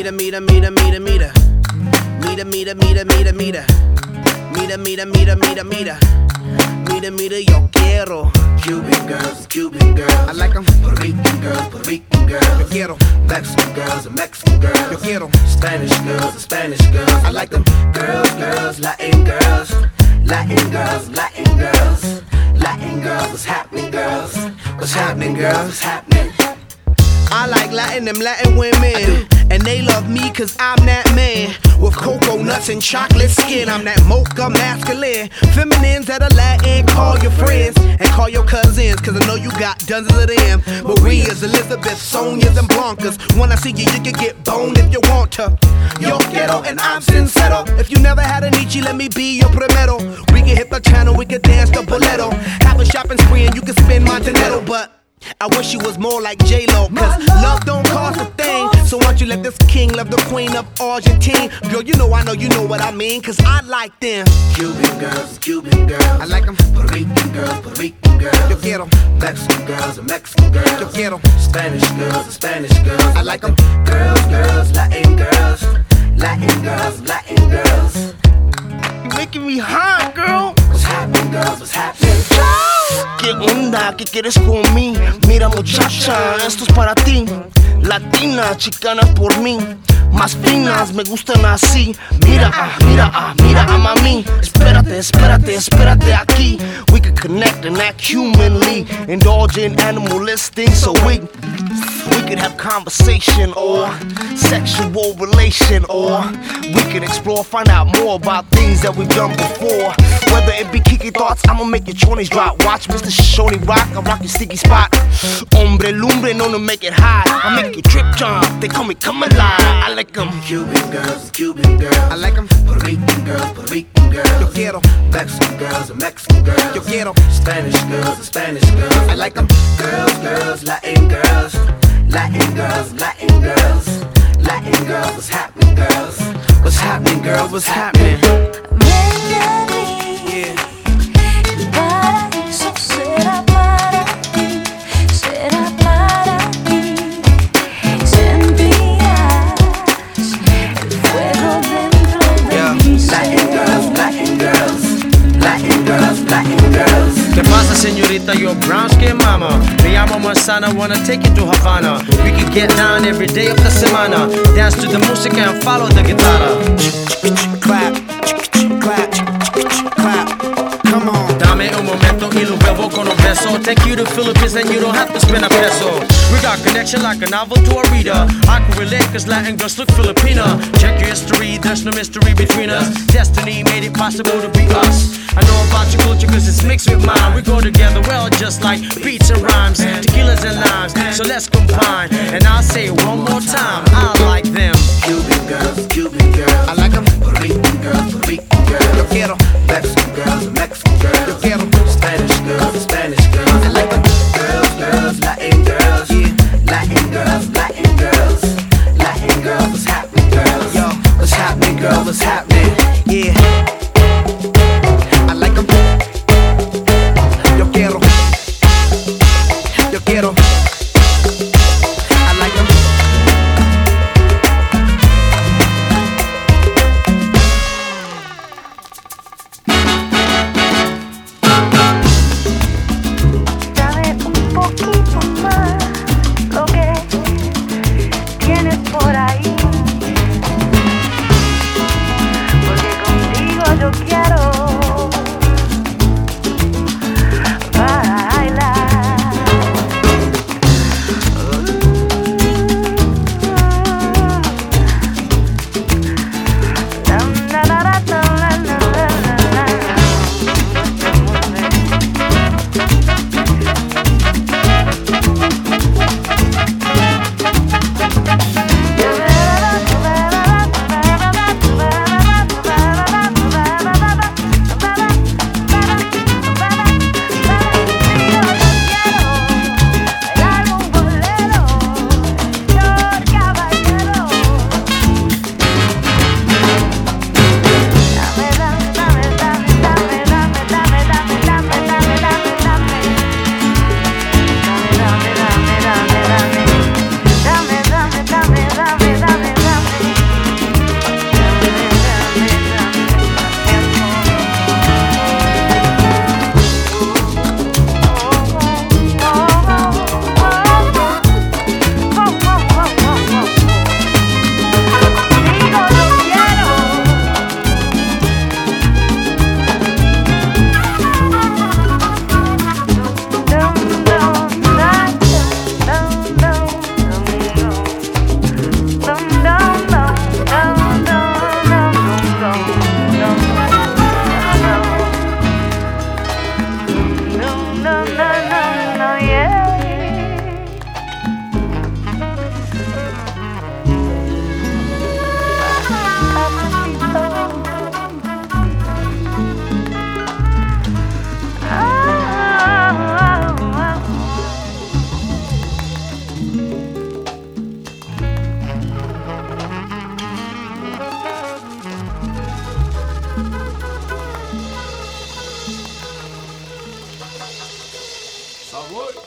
Mira, mira, mira, mira, mira. Mira, mira, mira, mira, mira. Mira, mira, mira, mira, mira. Mira, mira, yo quiero Cuban girls, I like them. Puerto Rican girls, Yo quiero Mexican girls, Yo quiero Spanish girls, I like them. girls, Latin girls, Latin girls, what's happening, girls? What's happening, girls? What's happening? I like them Latin women. And they love me cause I'm that man. With cocoa nuts and chocolate skin. I'm that mocha masculine. Feminines that are Latin, call your friends. And call your cousins, cause I know you got dozens of them. Maria's, Elizabeth, Sonia's, and Blancas. When I see you, you can get boned if you want to. Yo quiero and I'm sincero. If you never had a Nietzsche, let me be your primero. We can hit the channel, we can dance the bolero. Have a shopping spree and you can spend my dinero. But I wish you was more like J-Lo, cause love don't cost a thing. So why don't you let this king love the queen of Argentine? Girl, you know what I mean, cause I like them. Cuban girls, I like them. Puerto Rican girls, Yo quiero Mexican girls, Yo quiero Spanish girls, I like them. girls, Latin girls, You making me hot, girl. what's happening, girls? What's happening? ¿Qué onda? ¿Qué quieres con mí? Mira muchacha, esto es para ti. Latina, chicana por mí. Más finas, me gustan así. Mira, mira a mami. Espérate aquí. We can connect and act humanly. Indulge in animalistic so we could have conversation or sexual relation, or we could explore, find out more about things that we've done before. Whether it be kiki thoughts, I'ma make your 20s drop. Watch Mr. Shoney rock, I rock your sticky spot. Hombre lumbre, known to make it high. I make you trip jump, they call me come alive. I like them. Cuban girls, I like them. Puerto Rican girls, Yo quiero Mexican girls, Yo quiero Spanish girls, I like them. girls, Latin girls, what's happening, girls? What's happening, girls? What's happening? Yeah. El paraíso será para ti, será para ti. Sentirás el fuego dentro de mi Latin girls. ¿Qué pasa, señorita? You're brown skin mama. Me llamo Manzana, wanna take you to Havana. We can get down every day of the semana. Dance to the música and follow the guitarra. Clap, clap, clap. Come on. Dame un momento y luego con un beso. Take you to Philippines and you don't have to spend a peso. We got connection like a novel to a reader. I can relate cause Latin girls look Filipina. Check your history, there's no mystery between us. Destiny made it possible to be us. I know about your culture cause it's mixed with mine. We go together well just like beats and rhymes, tequilas and limes. So let's combine. And I'll say it one more time, I like them. Cuban girls, I like them. Puerto Rican girls, Yo quiero Mexican girls, Yo quiero Spanish girls, I like them. girls, Latin girls, what's happening, girls? Yo, What's happening, girls? What's happening? yeah. I like them. Yo quiero I like them. hood.